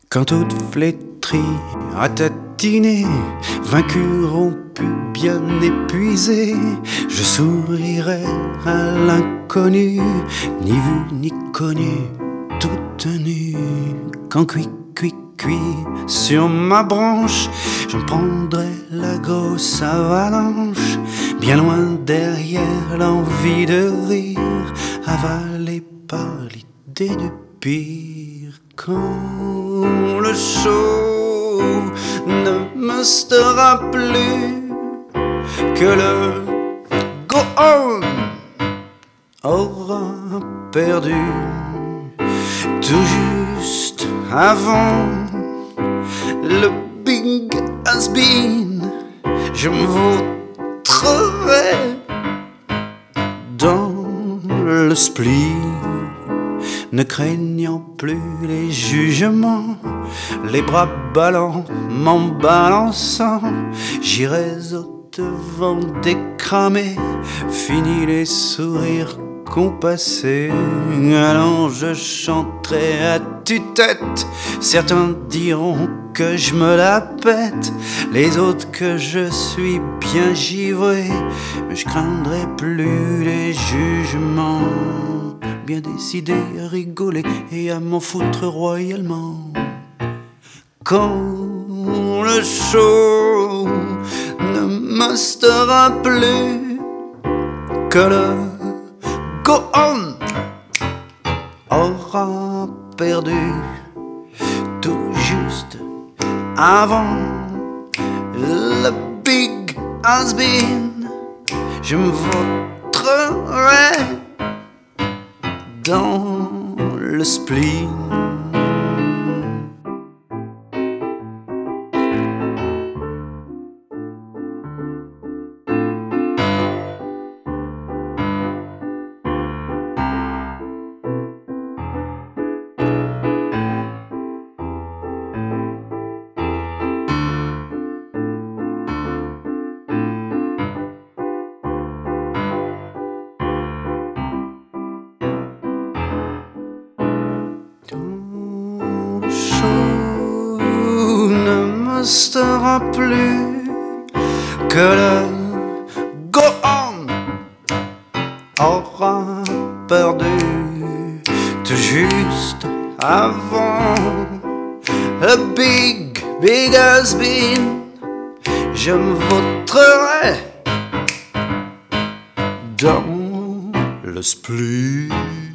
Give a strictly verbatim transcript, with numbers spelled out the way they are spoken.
Quand toute flétrie, ratatinée, vaincue, rompue, bien épuisée, je sourirai à l'inconnu, ni vu ni connu, toute nue. Quand cuit, cuit, cuit, sur ma branche, je me prendrai la grosse avalanche, bien loin derrière l'envie de rire, avalée par l'idée du pire. Quand le show ne me sera plus, que le go on aura perdu tout juste avant le big has been, je me vautrerai dans le spleen, ne craignant plus les jugements, les bras ballants, m'en balançant, j'irai au devant décramé, fini les sourires compassés. Alors je chanterai à tue-tête, certains diront que je me la pète, les autres que je suis bien givré, mais je craindrai plus les jugements, bien décidé à rigoler et à m'en foutre royalement. Quand le show ne me sera plus, que le go on aura perdu tout juste avant le big has been, je me vautrerai dans le spleen. Ne me sera plus, que le go on aura perdu tout juste avant le big, big has been, je me vautrerai dans le spleen.